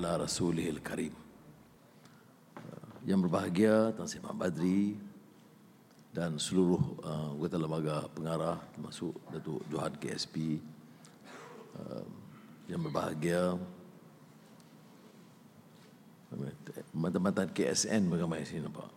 ala rasulihil karim. Yang berbahagia Tan Sri Mat Badri dan seluruh anggota lembaga pengarah termasuk Datuk Johan KSP, yang berbahagia mantan-mantan KSN beramai sini nampak,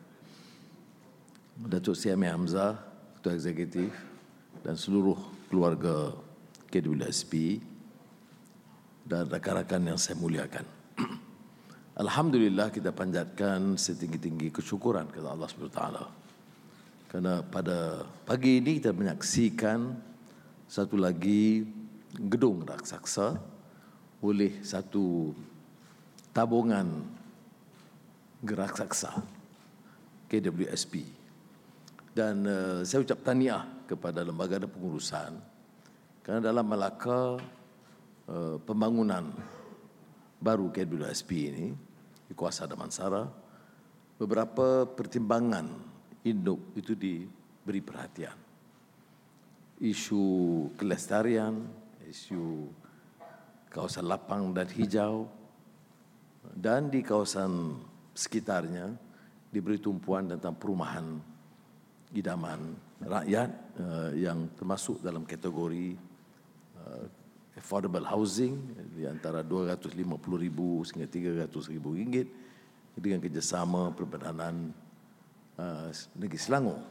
Datuk Sri Amir Hamzah, Ketua Eksekutif, dan seluruh keluarga KWSP dan rakan-rakan yang saya muliakan. Alhamdulillah, kita panjatkan setinggi-tinggi kesyukuran kepada Allah SWT kerana pada pagi ini kita menyaksikan satu lagi gedung raksasa oleh satu tabungan geraksasa KWSP. Dan saya ucap tahniah kepada lembaga dan pengurusan kerana dalam melaka pembangunan baru KWSP ini di kawasan Damansara, beberapa pertimbangan induk itu diberi perhatian. Isu kelestarian, isu kawasan lapang dan hijau, dan di kawasan sekitarnya diberi tumpuan tentang perumahan idaman rakyat yang termasuk dalam kategori affordable housing di antara RM250,000 sehingga RM300,000 dengan kerjasama Perbendaharaan Negeri Selangor.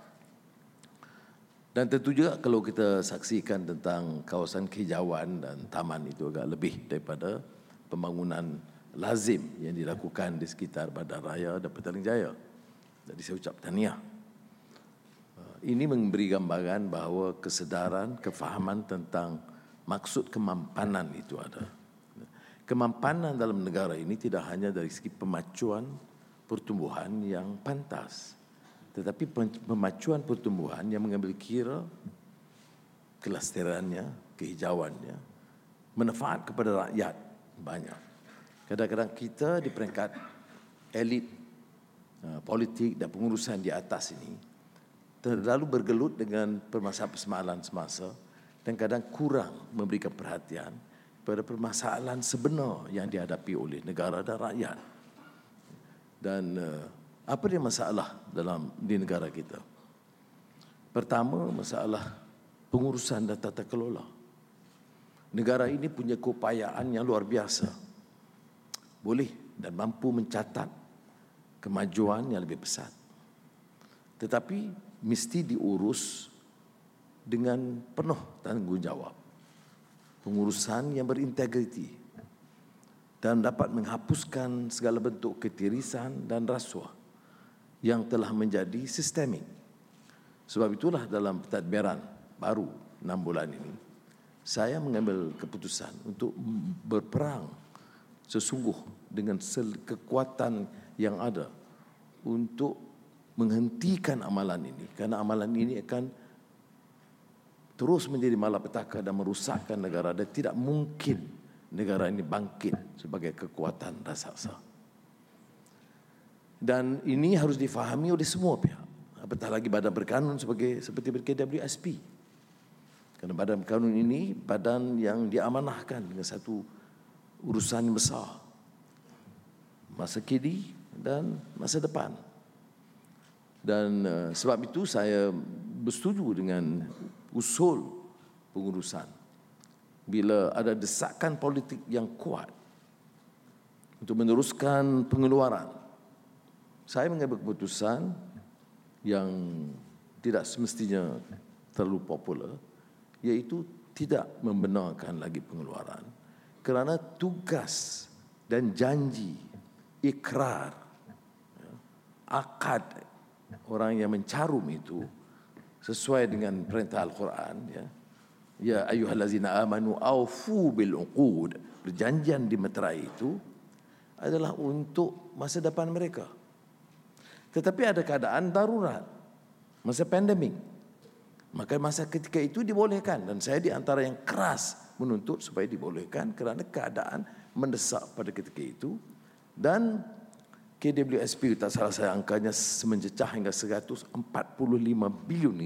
Dan tentu juga kalau kita saksikan tentang kawasan kehijauan dan taman itu agak lebih daripada pembangunan lazim yang dilakukan di sekitar Bandaraya dan Petaling Jaya. Jadi saya ucap tahniah. Ini memberi gambaran bahawa kesedaran, kefahaman tentang maksud kemampanan itu ada. Kemampanan dalam negara ini tidak hanya dari segi pemacuan pertumbuhan yang pantas, tetapi pemacuan pertumbuhan yang mengambil kira kelestariannya, kehijauannya, manfaat kepada rakyat banyak. Kadang-kadang kita di peringkat elit politik dan pengurusan di atas ini terlalu bergelut dengan permasalahan-permasalahan semasa dan kadang kurang memberikan perhatian pada permasalahan sebenar yang dihadapi oleh negara dan rakyat. Dan apa dia masalah di negara kita? Pertama, masalah pengurusan dan tata kelola. Negara ini punya keupayaan yang luar biasa, boleh dan mampu mencatat kemajuan yang lebih besar, tetapi mesti diurus dengan penuh tanggungjawab, pengurusan yang berintegriti dan dapat menghapuskan segala bentuk ketirisan dan rasuah yang telah menjadi sistemik. Sebab itulah dalam pentadbiran baru 6 bulan ini, saya mengambil keputusan untuk berperang sesungguh dengan kekuatan yang ada untuk menghentikan amalan ini, kerana amalan ini akan terus menjadi malapetaka dan merusakkan negara, dan tidak mungkin negara ini bangkit sebagai kekuatan raksasa. Dan ini harus difahami oleh semua pihak, apatah lagi badan berkanun seperti KWSP. Kerana badan berkanun ini badan yang diamanahkan dengan satu urusan yang besar, masa kini dan masa depan. Dan sebab itu saya bersetuju dengan usul pengurusan bila ada desakan politik yang kuat untuk meneruskan pengeluaran. Saya mengambil keputusan yang tidak semestinya terlalu popular, iaitu tidak membenarkan lagi pengeluaran kerana tugas dan janji, ikrar, akad orang yang mencarum itu sesuai dengan perintah Al-Quran, ya ayyuhallazina amanu aufu bil uqud, perjanjian dimeterai itu adalah untuk masa depan mereka. Tetapi ada keadaan darurat, masa pandemik, maka masa ketika itu dibolehkan, dan saya di antara yang keras menuntut supaya dibolehkan kerana keadaan mendesak pada ketika itu. Dan KWSP, tak salah saya angkanya, mencecah hingga RM145 bilion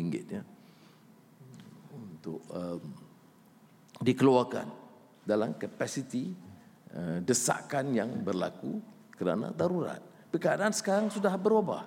untuk dikeluarkan dalam kapasiti desakan yang berlaku kerana darurat. Keadaan sekarang sudah berubah.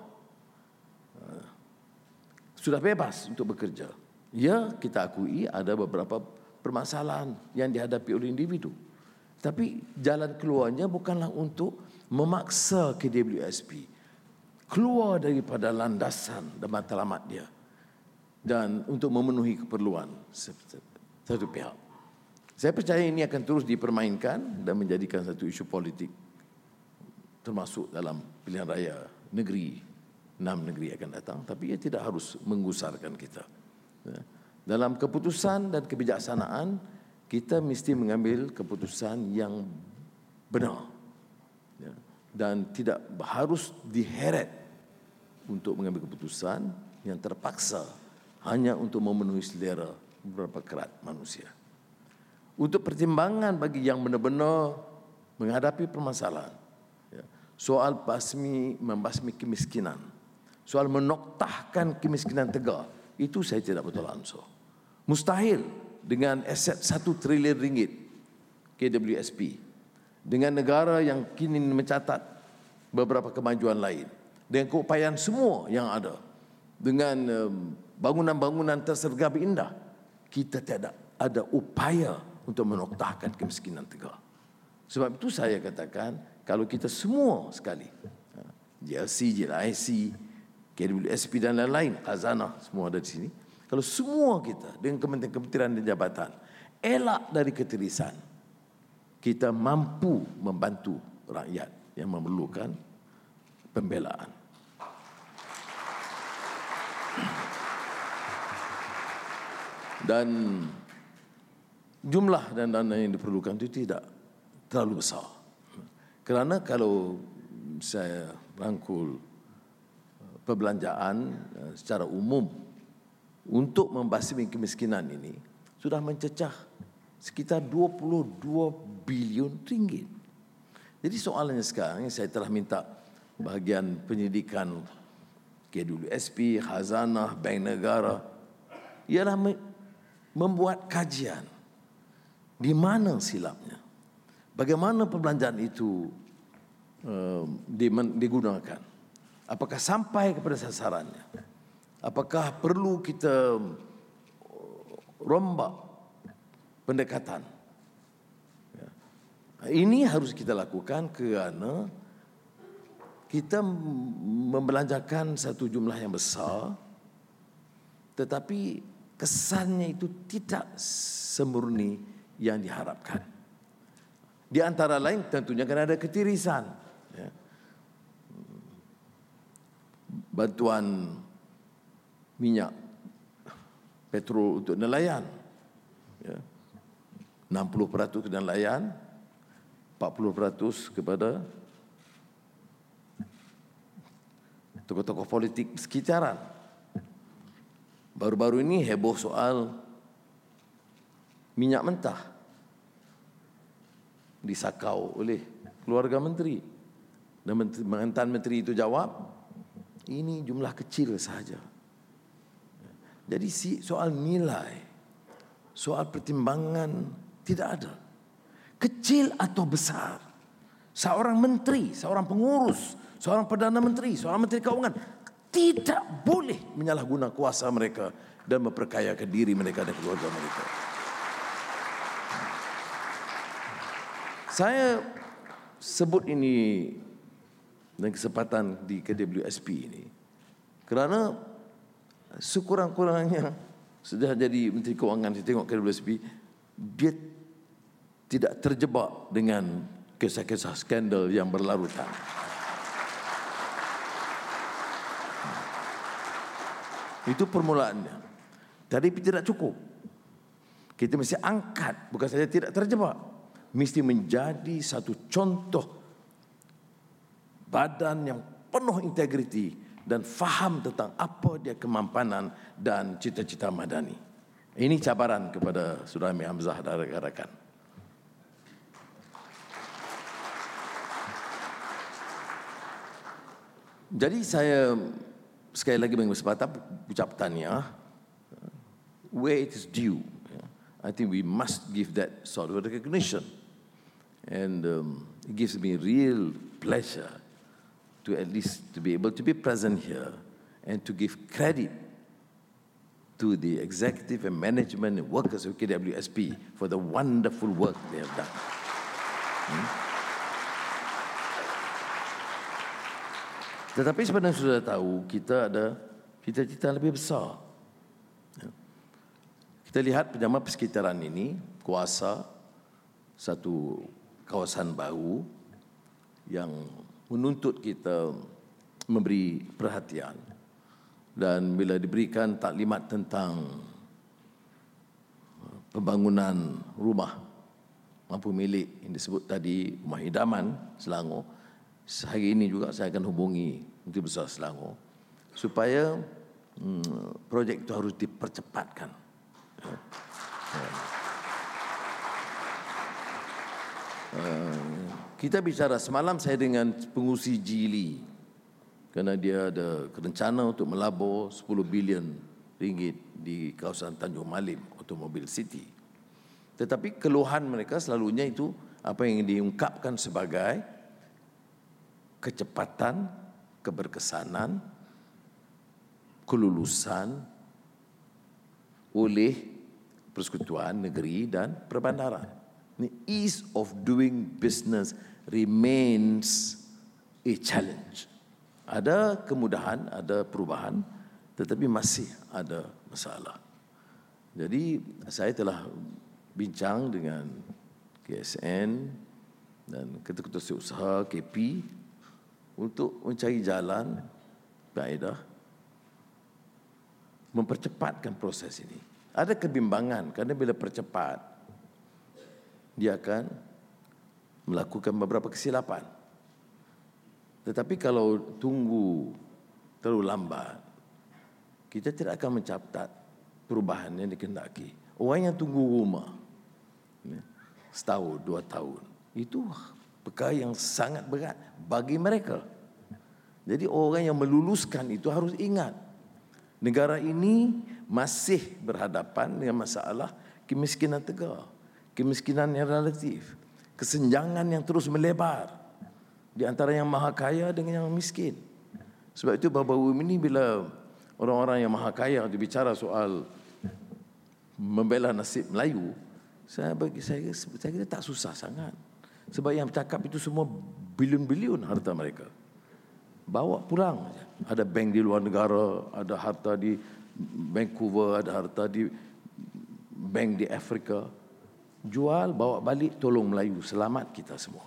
Sudah bebas untuk bekerja. Ya, kita akui ada beberapa permasalahan yang dihadapi oleh individu. Tapi jalan keluarnya bukanlah untuk memaksa KWSP keluar daripada landasan dan matlamat dia dan untuk memenuhi keperluan satu pihak. Saya percaya ini akan terus dipermainkan dan menjadikan satu isu politik termasuk dalam pilihan raya negeri, 6 negeri akan datang, tapi ia tidak harus menggusarkan kita. Dalam keputusan dan kebijaksanaan, kita mesti mengambil keputusan yang benar dan tidak harus diheret untuk mengambil keputusan yang terpaksa hanya untuk memenuhi selera beberapa kerat manusia. Untuk pertimbangan bagi yang benar-benar menghadapi permasalahan, soal membasmi kemiskinan, soal menoktahkan kemiskinan tegar, itu saya tidak betul ansur. Mustahil dengan aset 1 trilion ringgit KWSP, dengan negara yang kini mencatat beberapa kemajuan lain, dengan keupayaan semua yang ada, dengan bangunan-bangunan tersergap indah, kita tidak ada upaya untuk menoktahkan kemiskinan tegar. Sebab itu saya katakan, kalau kita semua sekali, JLC, JLIC, KWSP dan lain-lain, Khazanah, semua ada di sini, kalau semua kita dengan kementerian-kementerian dan jabatan elak dari ketirisan, kita mampu membantu rakyat yang memerlukan pembelaan. Dan jumlah dan dana yang diperlukan itu tidak terlalu besar. Kerana kalau saya rangkul perbelanjaan secara umum untuk membasmi kemiskinan ini sudah mencecah sekitar 22 bilion ringgit. Jadi soalannya sekarang, saya telah minta bahagian penyidikan KWSP, Khazanah, Bank Negara, ialah membuat kajian di mana silapnya, bagaimana perbelanjaan itu digunakan, apakah sampai kepada sasarannya, apakah perlu kita rombak pendekatan. Ini harus kita lakukan kerana kita membelanjakan satu jumlah yang besar, tetapi kesannya itu tidak semurni yang diharapkan. Di antara lain tentunya kan ada ketirisan, bantuan minyak petrol untuk nelayan, 60% ke nelayan, 40% kepada tokoh-tokoh politik sekitaran. Baru-baru ini heboh soal minyak mentah, disakau oleh keluarga menteri, dan mantan menteri itu jawab, ini jumlah kecil sahaja. Jadi soal nilai, soal pertimbangan tidak ada. Kecil atau besar, seorang menteri, seorang pengurus, seorang perdana menteri, seorang menteri keuangan tidak boleh menyalahguna kuasa mereka dan memperkayakan diri mereka dan keluarga mereka. Saya sebut ini dan kesempatan di KWSP ini kerana sekurang-kurangnya sudah jadi Menteri Keuangan, saya tengok KWSP, dia tidak terjebak dengan kisah-kisah skandal yang berlarutan. Itu permulaannya. Tapi tidak cukup. Kita mesti angkat, bukan saja tidak terjebak, mesti menjadi satu contoh badan yang penuh integriti dan faham tentang apa dia kemampanan dan cita-cita madani. Ini cabaran kepada Saudara Amir Hamzah dan rakan-rakan. Jadi saya sekali lagi berkesempatan ucap tahniah where it is due. I think we must give that sort of recognition And it gives me real pleasure to at least to be able to be present here and to give credit to the executive and management and workers of KWSP for the wonderful work they have done. Tetapi sebenarnya sudah tahu kita ada cita-cita lebih besar. Kita lihat pejabat persekitaran ini kuasa satu kawasan baru yang menuntut kita memberi perhatian. Dan bila diberikan taklimat tentang pembangunan rumah mampu milik yang disebut tadi, rumah idaman Selangor, hari ini juga saya akan hubungi Menteri Besar Selangor supaya projek itu harus dipercepatkan. Kita bicara semalam saya dengan pengurusi Geely kerana dia ada rencana untuk melabur 10 bilion ringgit di kawasan Tanjung Malim Automobile City. Tetapi keluhan mereka selalunya itu apa yang diungkapkan sebagai kecepatan, keberkesanan, kelulusan oleh persekutuan negeri dan perbandaran. The ease of doing business remains a challenge. Ada kemudahan, ada perubahan, tetapi masih ada masalah. Jadi saya telah bincang dengan KSN dan ketua-ketua usaha KP untuk mencari jalan kaedah mempercepatkan proses ini. Ada kebimbangan kerana bila percepat dia akan melakukan beberapa kesilapan. Tetapi kalau tunggu terlalu lambat, kita tidak akan mencatat perubahan yang dikehendaki. Orang yang tunggu rumah setahun, 2 tahun, itu perkara yang sangat berat bagi mereka. Jadi orang yang meluluskan itu harus ingat, negara ini masih berhadapan dengan masalah kemiskinan tegar, kemiskinan yang relatif, kesenjangan yang terus melebar di antara yang maha kaya dengan yang miskin. Sebab itu baru-baru ini bila orang-orang yang maha kaya bicara soal membela nasib Melayu, saya kira tak susah sangat. Sebab yang bercakap itu semua bilion-bilion harta mereka. Bawa pulang. Ada bank di luar negara, ada harta di Vancouver, ada harta di bank di Afrika. Jual, bawa balik, tolong Melayu, selamat kita semua.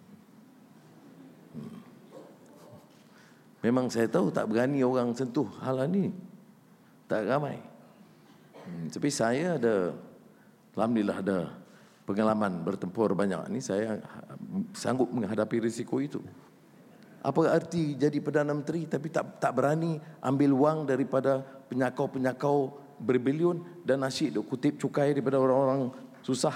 Memang saya tahu tak berani orang sentuh hal ini. Tak ramai. Tapi saya ada, alhamdulillah ada pengalaman bertempur banyak ni, saya sanggup menghadapi risiko itu. Apa arti jadi Perdana Menteri tapi tak berani ambil wang daripada penyakau-penyakau berbilion dan asyik duk kutip cukai daripada orang-orang susah.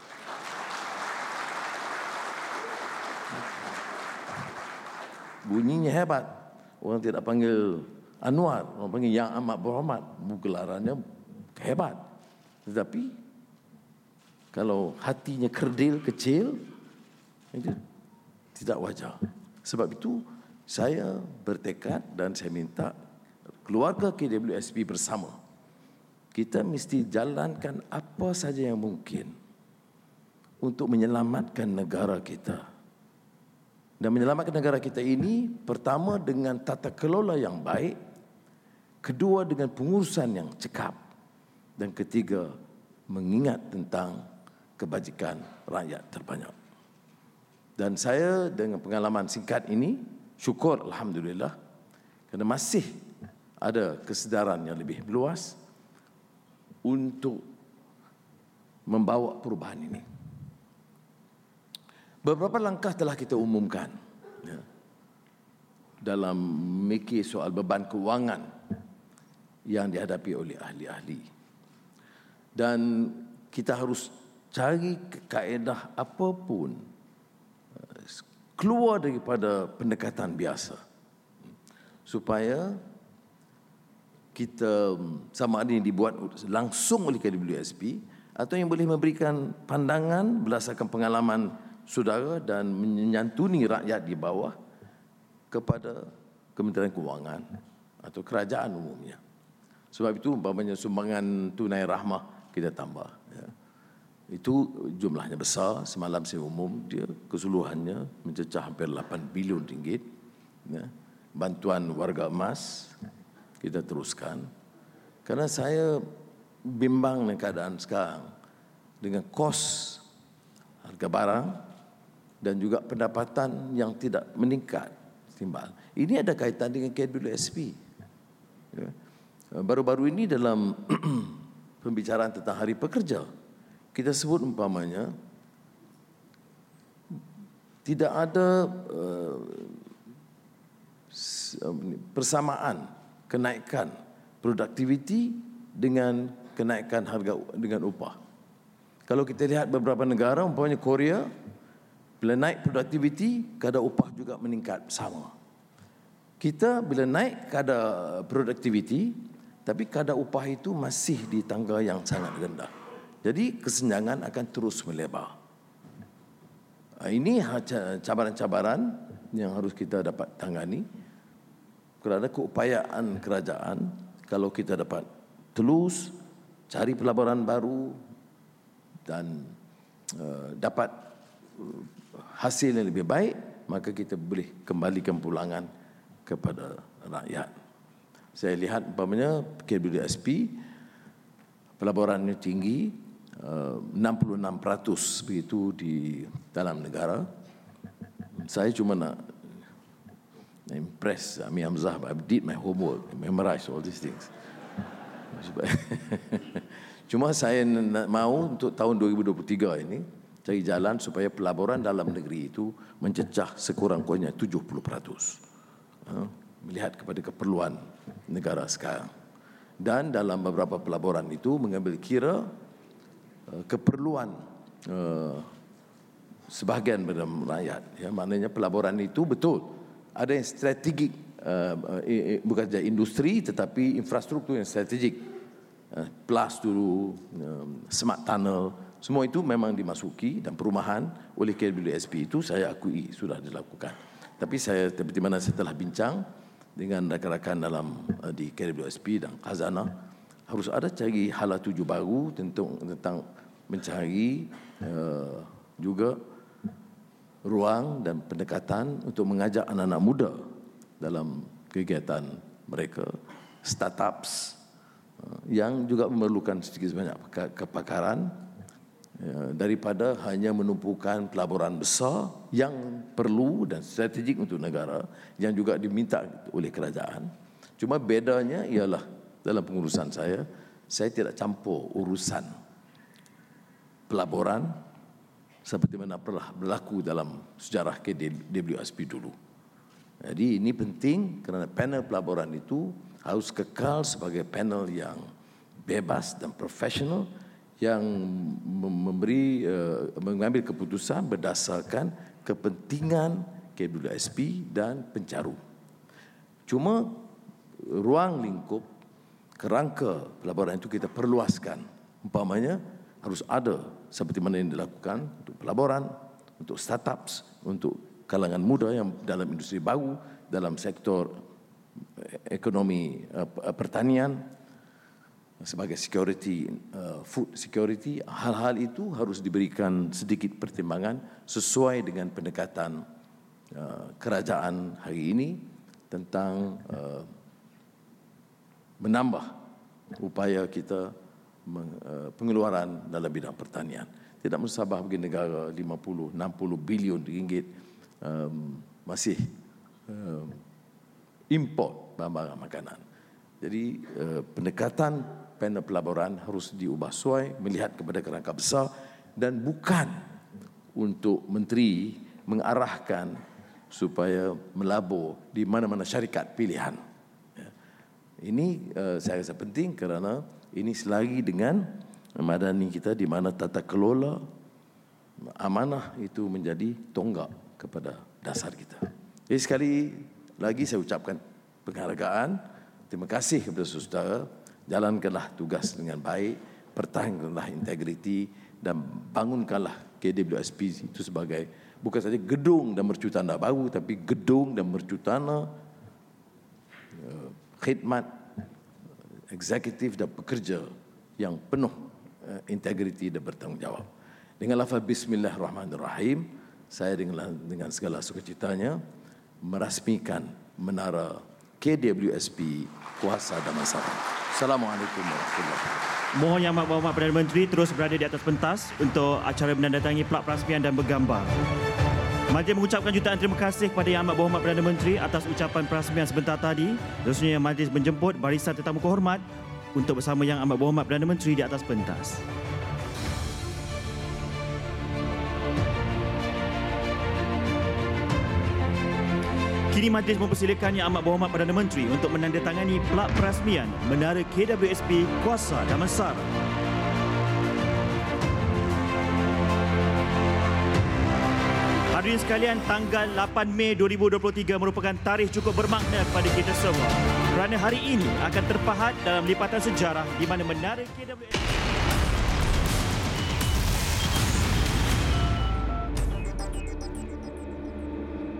Bunyinya hebat. Orang tidak panggil Anwar, orang panggil Yang Amat Berhormat. Gelarannya hebat. Tetapi kalau hatinya kerdil, kecil, itu tidak wajar. Sebab itu saya bertekad dan saya minta keluarga KWSP bersama, kita mesti jalankan apa saja yang mungkin untuk menyelamatkan negara kita. Dan menyelamatkan negara kita ini, pertama dengan tata kelola yang baik, kedua dengan pengurusan yang cekap, dan ketiga mengingat tentang kebajikan rakyat terbanyak. Dan saya dengan pengalaman singkat ini, syukur alhamdulillah kerana masih ada kesedaran yang lebih luas untuk membawa perubahan ini. Beberapa langkah telah kita umumkan dalam memikir soal beban kewangan yang dihadapi oleh ahli-ahli. Dan kita harus cari kaedah apapun keluar daripada pendekatan biasa supaya kita sama ada yang dibuat langsung oleh KWSP atau yang boleh memberikan pandangan berdasarkan pengalaman saudara dan menyantuni rakyat di bawah kepada Kementerian Kewangan atau kerajaan umumnya. Sebab itu umpamanya sumbangan tunai rahmah kita tambah. Ya. Itu jumlahnya besar. Semalam saya umum dia keseluruhannya mencecah hampir 8 bilion ringgit. Ya. Bantuan warga emas kita teruskan. Karena saya bimbang dengan keadaan sekarang dengan kos harga barang dan juga pendapatan yang tidak meningkat timbal. Ini ada kaitan dengan KWSP. Ya. Baru-baru ini dalam pembicaraan tentang Hari Pekerja, kita sebut umpamanya tidak ada persamaan kenaikan produktiviti dengan kenaikan harga dengan upah. Kalau kita lihat beberapa negara, umpamanya Korea, bila naik produktiviti, kadar upah juga meningkat sama. Kita bila naik kadar produktiviti, tapi kadar upah itu masih di tangga yang sangat rendah. Jadi kesenjangan akan terus melebar. Ini cabaran-cabaran yang harus kita dapat tangani. Kerana keupayaan kerajaan, kalau kita dapat telus cari pelaburan baru dan dapat hasil yang lebih baik, maka kita boleh kembalikan pulangan kepada rakyat. Saya lihat umpamanya KWSP pelaburannya tinggi, 66% begitu di dalam negara. Saya cuma nak impress Amir Hamzah, I did my homework, memorize all these things. Cuma saya mahu untuk tahun 2023 ini cari jalan supaya pelaburan dalam negeri itu mencecah sekurang-kurangnya 70%. Melihat kepada keperluan negara sekarang. Dan dalam beberapa pelaburan itu mengambil kira keperluan sebahagian dalam rakyat. Ya, maknanya pelaburan itu betul ada yang strategik, bukan saja industri tetapi infrastruktur yang strategik. Plus dulu, smart tunnel, semua itu memang dimasuki dan perumahan oleh KWSP itu saya akui sudah dilakukan. Tapi seperti mana saya telah bincang dengan rakan-rakan dalam di KWSP dan Khazanah, harus ada cari hala tuju baru tentang mencari juga ruang dan pendekatan untuk mengajak anak-anak muda dalam kegiatan mereka, startups yang juga memerlukan sedikit sebanyak kepakaran daripada hanya menumpukan pelaburan besar yang perlu dan strategik untuk negara yang juga diminta oleh kerajaan. Cuma bedanya ialah dalam pengurusan saya tidak campur urusan pelaburan seperti mana pernah berlaku dalam sejarah KWSP dulu. Jadi ini penting kerana panel pelaburan itu harus kekal sebagai panel yang bebas dan profesional yang mengambil keputusan berdasarkan kepentingan KWSP dan pencaru. Cuma ruang lingkup kerangka pelaburan itu kita perluaskan. Umpamanya harus ada seperti mana yang dilakukan untuk pelaburan, untuk startups, untuk kalangan muda yang dalam industri baru, dalam sektor ekonomi pertanian, sebagai security, food security. Hal-hal itu harus diberikan sedikit pertimbangan sesuai dengan pendekatan kerajaan hari ini tentang menambah upaya kita pengeluaran dalam bidang pertanian. Tidak musabah bagi negara 50-60 bilion ringgit masih import bahan-bahan makanan. Jadi pendekatan panel pelaburan harus diubah sesuai melihat kepada kerangka besar dan bukan untuk menteri mengarahkan supaya melabur di mana-mana syarikat pilihan. Ini saya rasa penting kerana ini selari dengan madani kita di mana tata kelola amanah itu menjadi tonggak kepada dasar kita. Jadi sekali lagi saya ucapkan penghargaan, terima kasih kepada saudara. Jalankanlah tugas dengan baik, pertahankanlah integriti dan bangunkanlah KWSP itu sebagai bukan saja gedung dan mercu tanah baru, tapi gedung dan mercu tanah khidmat eksekutif dan pekerja yang penuh integriti dan bertanggungjawab. Dengan lafaz Bismillahirrahmanirrahim, saya dengan segala sukacitanya merasmikan menara KWSP Kuasa Damansara. Assalamualaikum warahmatullahi wabarakatuh. Mohon Yang Amat Berhormat Perdana Menteri terus berada di atas pentas untuk acara menandatangi plak perasmian dan bergambar. Majlis mengucapkan jutaan terima kasih kepada Yang Amat Berhormat Perdana Menteri atas ucapan perasmian sebentar tadi. Seterusnya majlis menjemput barisan tetamu kehormat untuk bersama Yang Amat Berhormat Perdana Menteri di atas pentas. Kini majlis mempersilakan Yang Amat Berhormat Perdana Menteri untuk menandatangani plak perasmian Menara KWSP Kuasa Damansara. Hadirin sekalian, tanggal 8 Mei 2023 merupakan tarikh cukup bermakna kepada kita semua kerana hari ini akan terpahat dalam lipatan sejarah di mana Menara KWSP